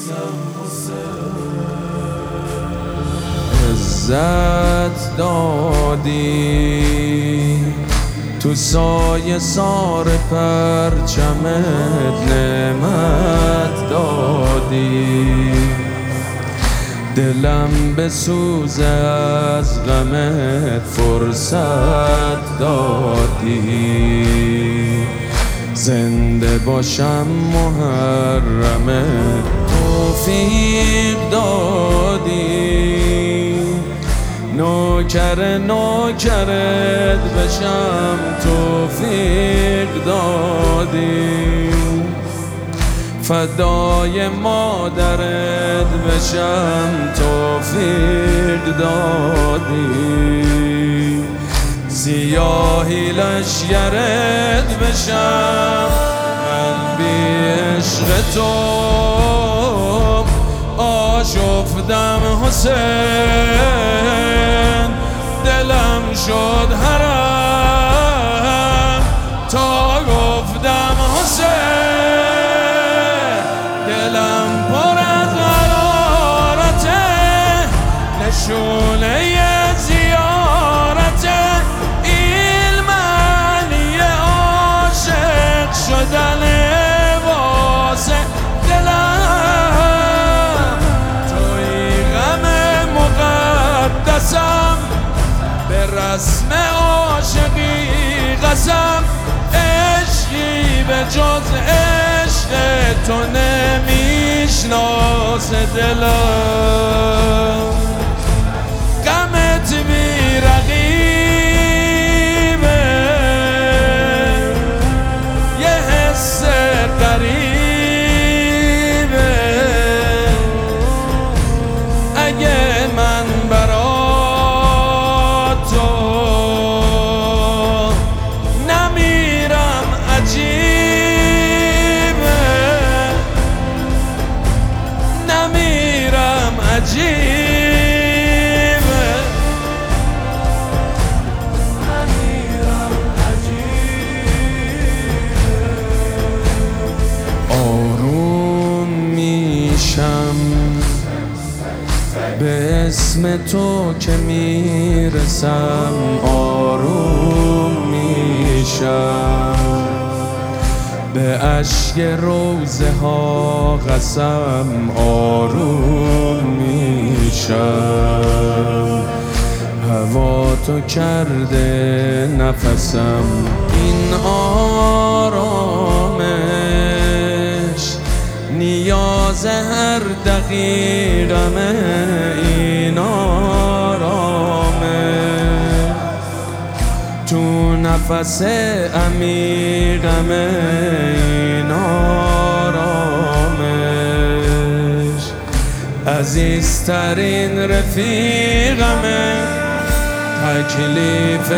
عزت دادی تو سایه سار پرچمت، نعمت دادی دلم بسوزه از غمت، فرصت دادی زنده باشم محرمت، توفیق دادی نوکرت بشم، توفیق دادی فدای مادرت بشم، توفیق دادی سیاهی لشگرت بشم، من بی عشق تو آشفتم حسین، دلم شد حرم تا گفتم حسین، دلم پر از حرارته، نشونه زیارته، این معنی عاشق شدن واسه دلم، توی غم مقدسم، به رسم عاشقی قسم، عشقی به جز عشق تو نمیشناس دلم، غمت بی رقیبه، یه حس غریبه، اگه من برا تو نمیرم عجیبه، نمیرم عجیبه، نمیرم عجیبه، آروم میشم به اسم تو که میرسم، آروم میشم به اشک روزه ها قسم، آروم میشم هوا تو کرده نفسم، این آرامش نیاز هر دقیقمه، این آرامش تو نفس عمیقمه، این آرامش عزیزترین رفیقمه، تکلیف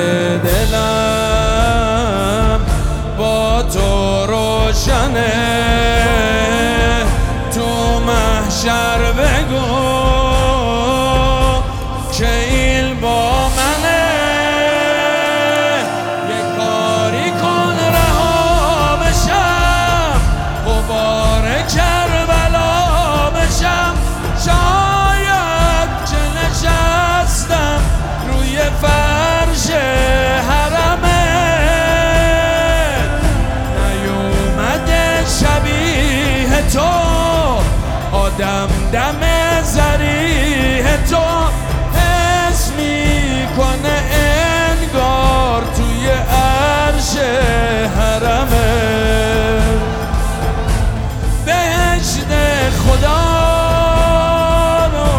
دلم با تو روشنه، تو محشر بگو که این با منه، یه کاری کن رها بشم، غبار کربلا بشم، شاید که نشستم روی فرش حرمت، نیومده شبیه تو آدم، دم ذریح تو حس میکنه انگار توی عرش حرمه، بهشت خدا رو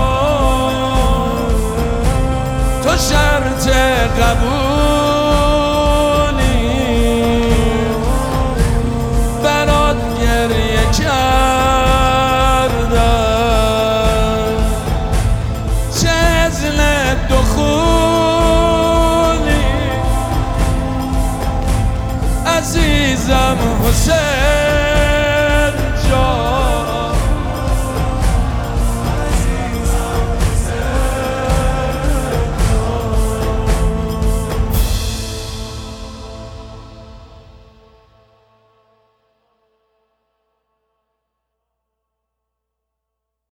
تو شرط قبولی، برات گریه کردم، چه عزل دخولی عزیزم حسین.